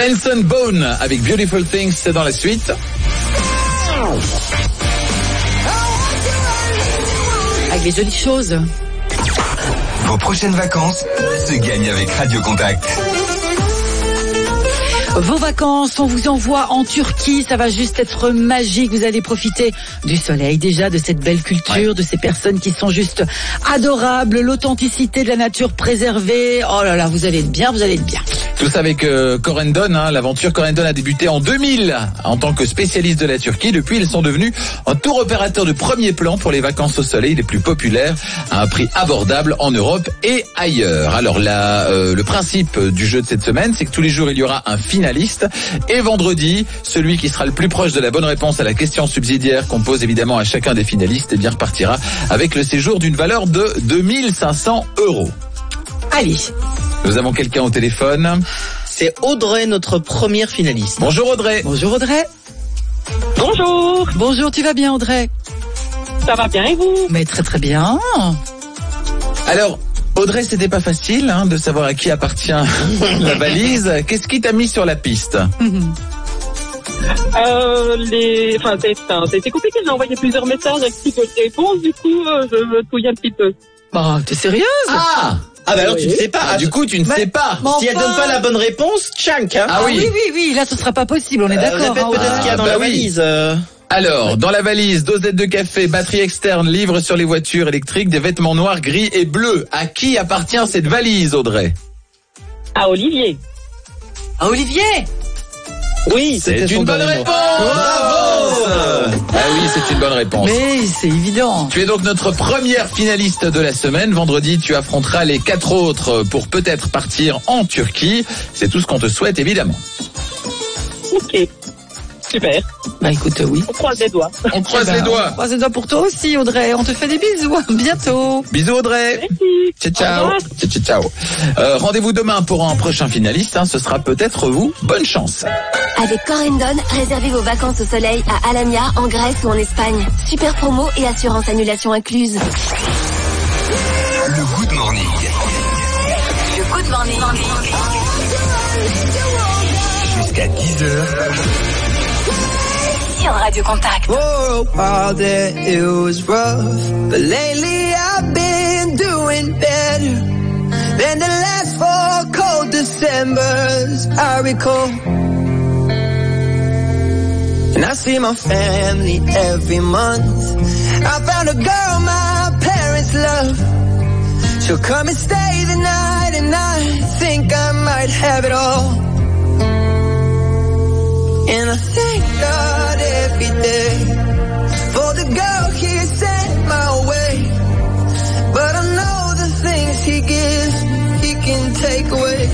Benson Bone avec Beautiful Things, c'est dans la suite. Avec les jolies choses. Vos prochaines vacances se gagnent avec Radio Contact. Vos vacances, on vous envoie en Turquie, ça va juste être magique. Vous allez profiter du soleil déjà, de cette belle culture, ouais. de ces personnes qui sont juste adorables, l'authenticité de la nature préservée. Oh là là, vous allez être bien, vous allez être bien. Tout ça avec euh, Corendon, hein. L'aventure Corendon a débuté en deux mille en tant que spécialiste de la Turquie. Depuis, ils sont devenus un tour opérateur de premier plan pour les vacances au soleil les plus populaires à un prix abordable en Europe et ailleurs. Alors là, euh, le principe du jeu de cette semaine, c'est que tous les jours, il y aura un finaliste. Et vendredi, celui qui sera le plus proche de la bonne réponse à la question subsidiaire qu'on pose évidemment à chacun des finalistes, eh bien repartira avec le séjour d'une valeur de deux mille cinq cents euros. Allez. Nous avons quelqu'un au téléphone. C'est Audrey, notre première finaliste. Bonjour Audrey. Bonjour Audrey. Bonjour. Bonjour, tu vas bien Audrey? Ça va bien et vous? Mais très très bien. Alors, Audrey, c'était pas facile hein, de savoir à qui appartient la valise. Qu'est-ce qui t'a mis sur la piste? euh, les... enfin, c'était compliqué, j'ai envoyé plusieurs messages avec si peu de réponses, du coup, euh, je me touille un petit peu. Bah, t'es sérieuse? Ah Ah bah alors oui. Tu ne sais pas. Ah, du coup, tu ne bah, sais pas. Si elle donne pas la bonne réponse, tchank hein. Ah oui. oui, oui, oui, là ce sera pas possible, on est euh, d'accord. Répète hein, peut-être ouais. ce qu'il y a dans ah, la bah valise. Oui. Euh... Alors, dans la valise, dosette de café, batterie externe, livre sur les voitures électriques, des vêtements noirs, gris et bleus. À qui appartient cette valise, Audrey? À Olivier. À Olivier? Oui, c'est une bonne réponse. Bravo. Ah oui, c'est une bonne réponse. Mais c'est évident. Tu es donc notre première finaliste de la semaine. Vendredi, tu affronteras les quatre autres pour peut-être partir en Turquie. C'est tout ce qu'on te souhaite, évidemment. Ok. Super. Bah écoute, oui. On croise les doigts. On croise bah, les doigts. On croise les doigts pour toi aussi, Audrey. On te fait des bisous. À bientôt. Bisous, Audrey. Merci. Ciao, ciao. Ciao, ciao, ciao. Euh, rendez-vous demain pour un prochain finaliste. Hein. Ce sera peut-être vous. Bonne chance. Avec Corendon, réservez vos vacances au soleil à Alagna, en Grèce ou en Espagne. Super promo et assurance annulation incluse. Le Good Morning. Le Good Morning. Jusqu'à dix heures. Sur Radio Contact. Oh, all that it was rough, but lately I've been doing better than the last four cold Decembers I recall. And I see my family every month. I found a girl my parents love. She'll come and stay the night, and I think I might have it all. And I thank God every day for the girl he sent my way. But I know the things he gives, he can take away.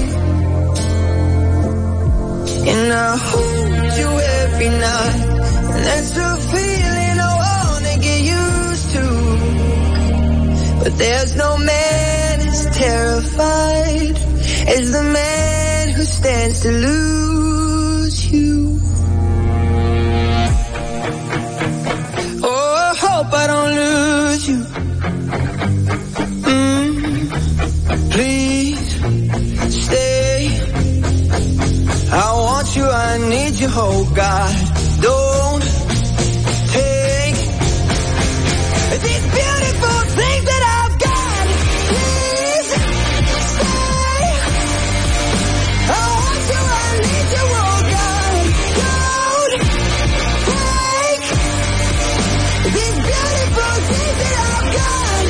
And I hold you every night, and that's a feeling I wanna get used to. But there's no man as terrified as the man who stands to lose you. Oh, I hope I don't lose you. Mm, please stay. I want you, I need you, oh God. Don't take these beautiful things that I've got. Please stay. I want you, I need you, oh God. Don't take these beautiful things that I've got.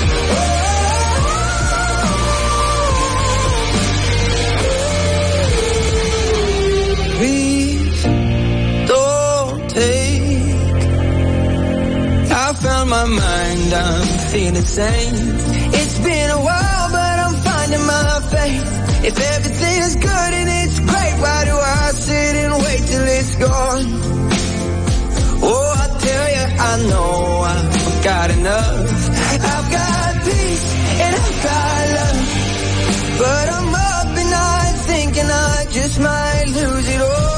Please don't take. I found my mind, I'm feeling sane. It's been a while, but I'm finding my faith. If everything is good and it's great, why do I sit and wait till it's gone? Oh, I tell you, I know I've got enough. I've got peace and I've got love. But I'm up and I'm thinking I just might lose it all.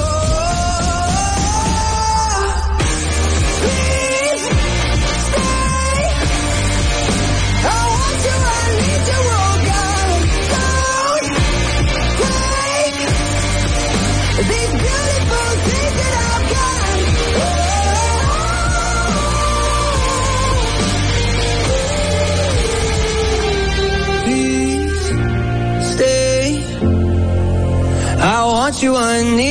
Please stay. I want you, I need you, oh God. Don't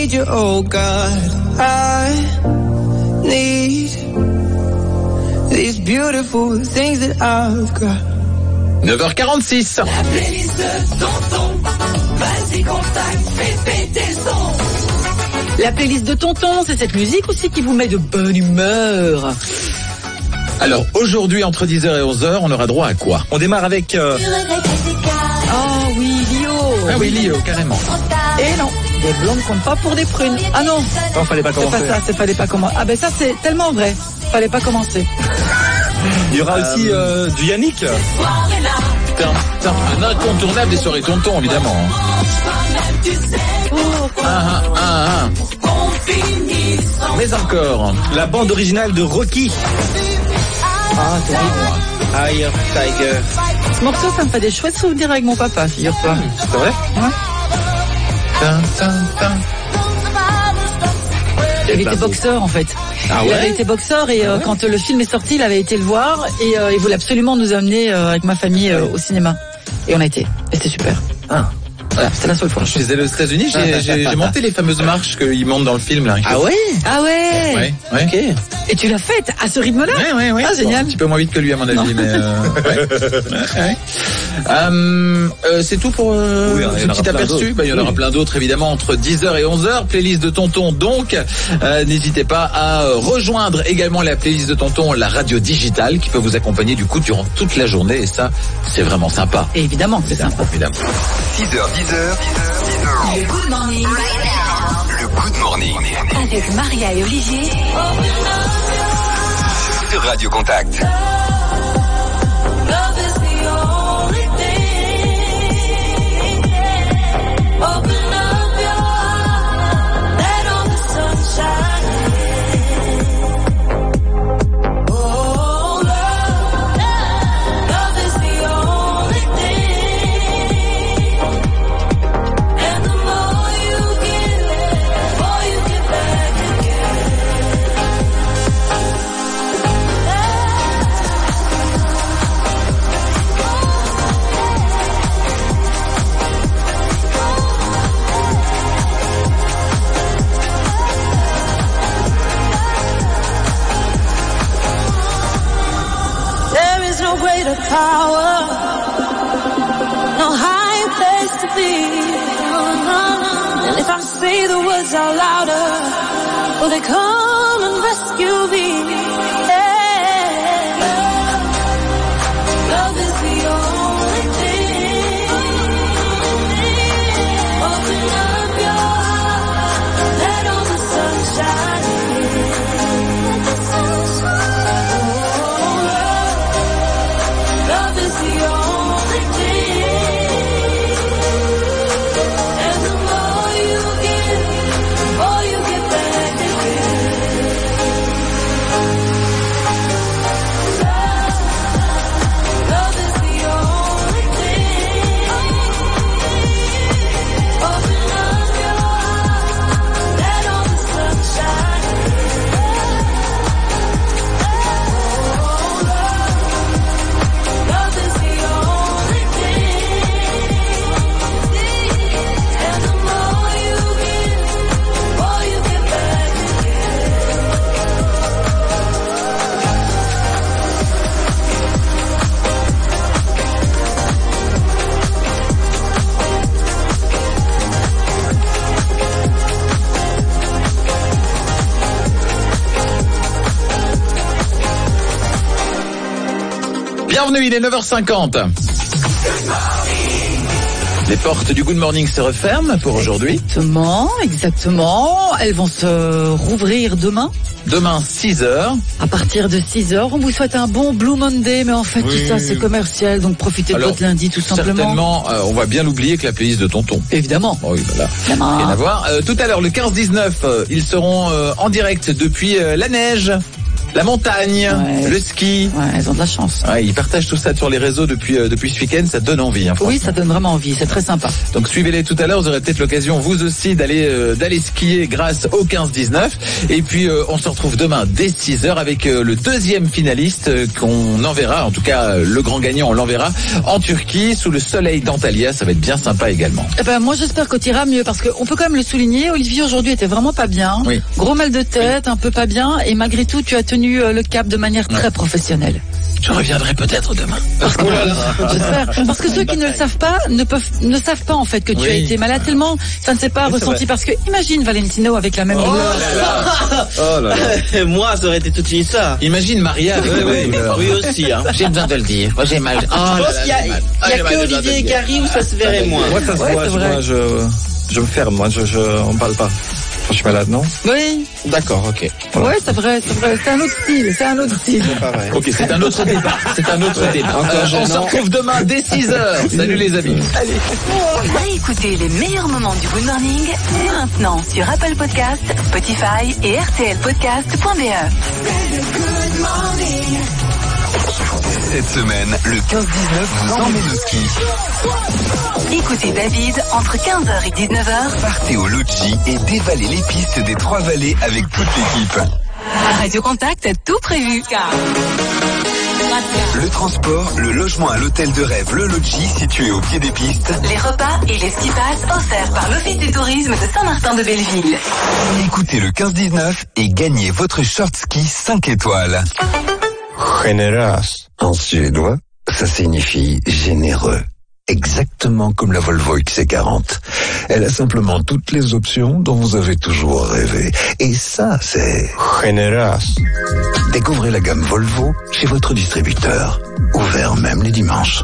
need you, oh God. I need these beautiful things that I've got. neuf heures quarante-six. La playlist de Tonton, vas-y contact, fais péter le son. La playlist de Tonton, c'est cette musique aussi qui vous met de bonne humeur. Alors, aujourd'hui, entre dix heures et onze heures, on aura droit à quoi? On démarre avec... Euh... Oh oui, Lio. Ah oui, Lio, carrément. Et non, des blondes comptent pas pour des prunes. Ah non, non fallait pas commencer. C'est pas ça, c'est fallait pas commencer. Ah ben ça, c'est tellement vrai. Fallait pas commencer. Il y aura euh... aussi euh, du Yannick. C'est un, c'est un incontournable des soirées Tonton, évidemment. Ah, ah, ah, ah. Mais encore. La bande originale de Rocky. Ah, terrible. Eye of Tiger. Ce morceau, ça me fait des chouettes souvenirs avec mon papa, figure-toi. C'est vrai? Ouais. Tin, tin, tin. Il était boxeur en fait. Ah ouais? Il avait été boxeur et euh, ah ouais? Quand le film est sorti, il avait été le voir et euh, il voulait absolument nous amener euh, avec ma famille euh, au cinéma. Et on a été. Et c'était super. Ah. Voilà, c'était la seule fois. Je les aux États-Unis, j'ai, j'ai, j'ai monté les fameuses marches qu'ils montent dans le film là. Ah ouais? Ah ouais? Ouais, ouais. Ok. Et tu l'as faite à ce rythme-là? Ouais, ouais, ouais. Ah, génial. Bon, un petit peu moins vite que lui à mon avis, non. mais euh, ouais. ouais. Euh, euh, c'est tout pour euh, oui, ce petit aperçu. Bah, il y en aura oui. plein d'autres évidemment entre dix heures et onze heures. Playlist de Tonton donc. Euh, n'hésitez pas à rejoindre également la playlist de Tonton, la radio digitale qui peut vous accompagner du coup durant toute la journée et ça, c'est vraiment sympa. Et évidemment, c'est évidemment, sympa. Évidemment. six heures, dix heures. Le Good Morning. Le Good Morning. Avec Maria et Olivier. Sur Radio Contact. Power, no higher place to be. And if I say the words out louder, will they come and rescue me? Yeah. Love, love is the only thing. Open up your heart, let all the sunshine in. Let the sunshine. Love is the only thing, and the more you give, the more you get back again. Love, love is the only thing. Open up your heart, let all the sunshine in. Love is the only thing, and the more you give, the more you get back again. Bienvenue, il est neuf heures cinquante. Les portes du Good Morning se referment pour aujourd'hui. Exactement, exactement. Elles vont se rouvrir demain. Demain, six heures. À partir de six heures, on vous souhaite un bon Blue Monday, mais en fait, Oui. tout ça, c'est commercial, donc profitez de Alors, votre lundi, tout simplement. Certainement, euh, on va bien l'oublier que la playlist de Tonton. Évidemment. Oh oui, voilà. Évidemment. Rien à voir. Euh, tout à l'heure, le quinze dix-neuf, euh, ils seront euh, en direct depuis euh, la neige. La montagne, Ouais. le ski. Ouais, elles ont de la chance. Ouais, ils partagent tout ça sur les réseaux depuis euh, depuis ce week-end, ça donne envie. Hein, Oui, ça donne vraiment envie, c'est très sympa. Donc suivez-les tout à l'heure, vous aurez peut-être l'occasion vous aussi d'aller euh, d'aller skier grâce au quinze dix-neuf. Et puis euh, on se retrouve demain dès six heures avec euh, le deuxième finaliste euh, qu'on enverra, en tout cas euh, le grand gagnant on l'enverra en Turquie sous le soleil d'Antalya, ça va être bien sympa également. Eh ben, moi, j'espère que tu iras mieux parce qu'on peut quand même le souligner. Olivier, aujourd'hui, était vraiment pas bien. Oui. Gros mal de tête, un peu pas bien. Et malgré tout, tu as tenu euh, le cap de manière très professionnelle. Je reviendrai peut-être demain. Parce que, j'espère. Parce que ceux qui ne le savent pas ne peuvent, ne savent pas en fait que tu Oui. as été malade tellement ça ne s'est pas Oui, c'est ressenti. vrai. Parce que imagine Valentino avec la même douleur. Oh là là. Moi, ça aurait été tout de suite ça. Imagine Maria avec Oui, la oui. même douleur. Oui aussi. Hein. J'ai besoin de le dire. Moi j'ai mal. Oh Je là pense là, qu'il y a, j'ai mal. il Ah, y a j'ai mal, que j'ai mal, Olivier j'ai et mal. Gary où ça se verrait moins. Moi, ça se Ouais, voit, c'est je- vrai. moi, je, je me ferme, moi, je, je, on parle pas. Quand je suis malade, non? Oui. D'accord, ok. Ouais, c'est vrai, c'est vrai. C'est un autre style. C'est un autre style. Pareil. Ok, c'est un autre débat. C'est un autre débat. Encore Euh, on gênant. se retrouve demain dès six heures. Salut les amis. Réécoutez les meilleurs moments du Good Morning dès maintenant sur Apple Podcast, Spotify et R T L podcast point B E. Cette semaine, le quinze dix-neuf vous emmène au ski. Écoutez David entre quinze heures et dix-neuf heures. Partez au Loggi et dévalez les pistes des Trois-Vallées avec toute l'équipe. À Radio Contact, tout prévu. Le transport, le logement à l'hôtel de rêve, le Loggi situé au pied des pistes. Les repas et les ski passes offerts par l'Office du tourisme de Saint-Martin-de-Belleville. Écoutez le quinze dix-neuf et gagnez votre short ski cinq étoiles. Generös. En suédois, ça signifie généreux. Exactement comme la Volvo X C quarante. Elle a simplement toutes les options dont vous avez toujours rêvé. Et ça, c'est Generös. Découvrez la gamme Volvo chez votre distributeur. Ouvert même les dimanches.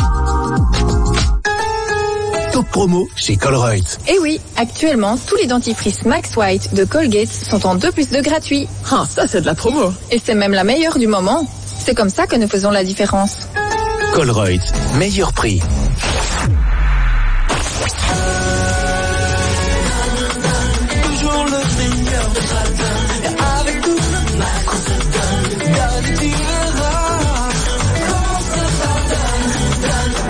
Top promo chez Colruyt. Et oui, actuellement, tous les dentifrices Max White de Colgate sont en deux plus deux gratuits. Ah, ça, c'est de la promo. Et c'est même la meilleure du moment. C'est comme ça que nous faisons la différence. Colruyt, meilleur prix. Toujours le meilleur de chacun. Avec tout le mal qu'on se donne, donne et tu verras comment ça pardonne, donne.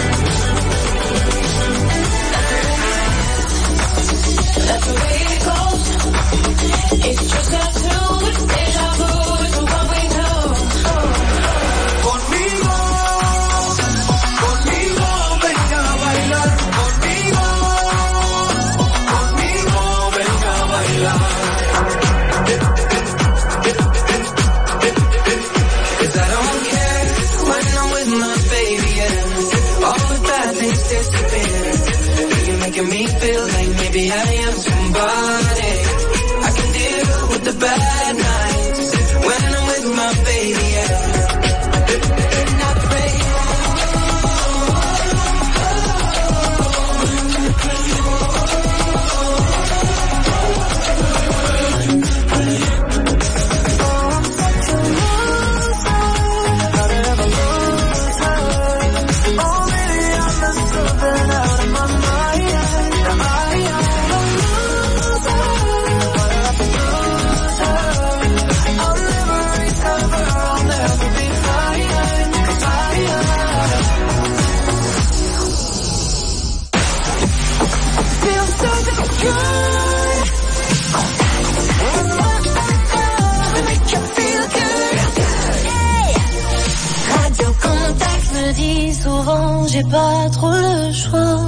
That's the way it goes. It's just a tune, déjà vu, it's what we know. Conmigo, conmigo, venga a bailar, conmigo. Conmigo, venga a bailar. Cause I don't care when I'm with my baby, yeah. All the bad things disappear. You're making me feel like maybe I am somebody. I can deal with the bad nights when I'm with my baby, yeah. And I pray, feels so good. To make you feel good. Radio Contact me dit souvent j'ai pas trop le choix.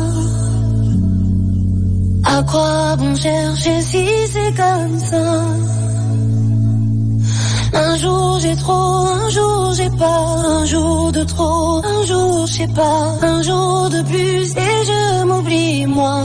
À quoi bon chercher si c'est comme ça? Un jour j'ai trop, un jour j'ai pas, un jour de trop, un jour je sais pas, un jour de plus et je m'oublie moi.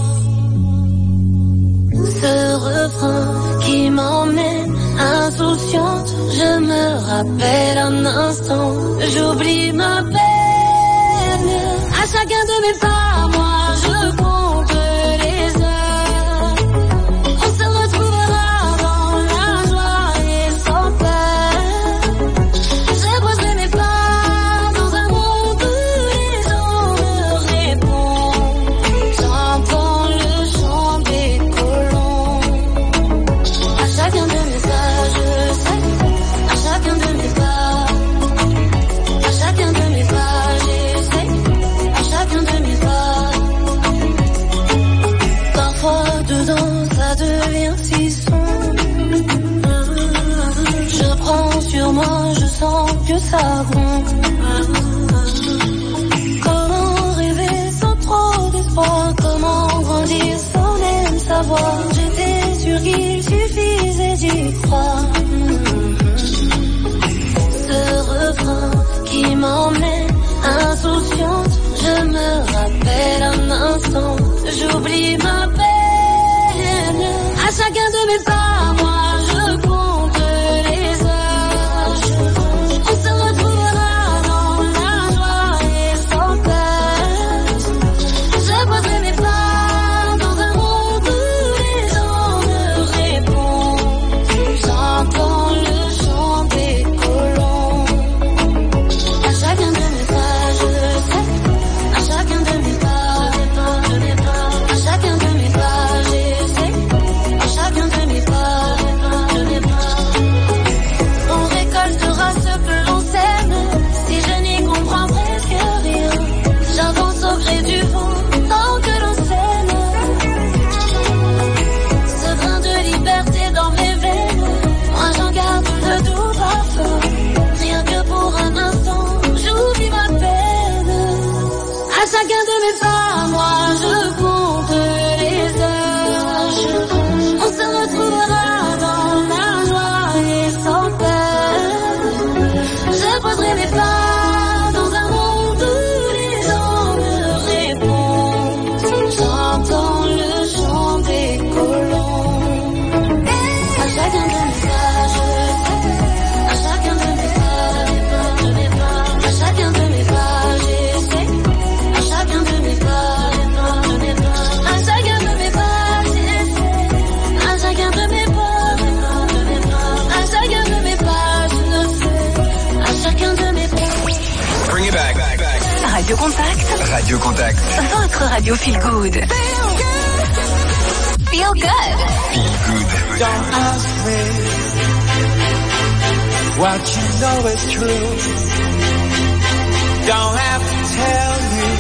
Ce refrain qui m'emmène insouciante, je me rappelle un instant, j'oublie ma peine. À chacun de mes pas, moi je compte les heures. On se retrouvera dans la joie et sans peur. J'ai posé mes pas dans un monde où les gens me répondent. J'entends le chant des colons. À chacun de mes pas, je sais savons. Comment rêver sans trop d'espoir? Comment grandir sans même savoir? J'étais sûre qu'il suffisait d'y croire. Ce refrain qui m'emmène insouciante, je me rappelle un instant, j'oublie ma peine. À chacun de mes pas, moi je compte les heures. On se retrouvera dans la joie et sans peur. Je poserai mes pas dans un monde où les gens me répondent. J'entends le chant des colons. À chacun de mes pas, je le sais. À chacun de mes pas, de mes pas, à chacun de mes pas, j'essaie. À chacun de mes pas, de mes pas. On récoltera ce que l'on sème. Si je n'y comprends presque rien, j'avance au gré du vent tant que l'on s'aime. Ce grain de liberté dans mes veines, moi j'en garde le doux parfum. Rien que pour un instant, j'oublie ma peine. À chacun de mes pas, moi je compte les heures. On se retrouvera dans la joie et sans peur. Je poserai mes pas dans un monde où les gens me répondent. J'entends le chant des colons. À chacun de mes pas, je le sais. À chacun de mes pas, de mes pas. À chacun de mes pas, j'essaie. À chacun de mes pas, de mes pas. À chacun de mes pas, j'essaie. À chacun de mes pas, de mes pas. À chacun de mes pas, je le sais. À chacun de mes pas. Bring it back. Radio Contact, Radio Contact. votre radio feel good. Feel good. Feel good. Don't ask me what you know is true. Don't have to tell you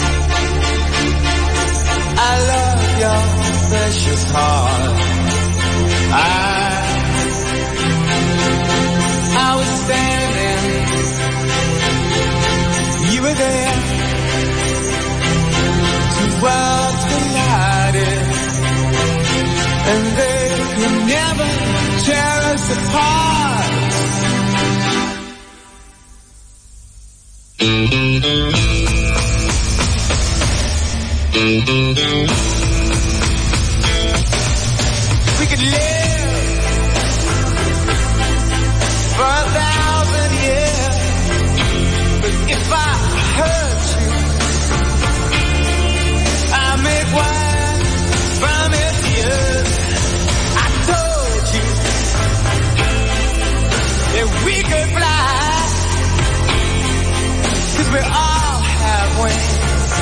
I love your precious heart. I, I was standing, you were there. Two worlds collided, and they could never tear us apart. We could live for a thousand years, but if I hurt you, I make wine from your tears. I told you that we could fly, 'cause we all have wings.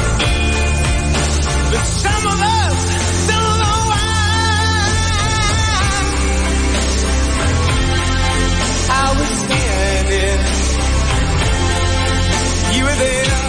But some of us don't know why. I was standing, you were there.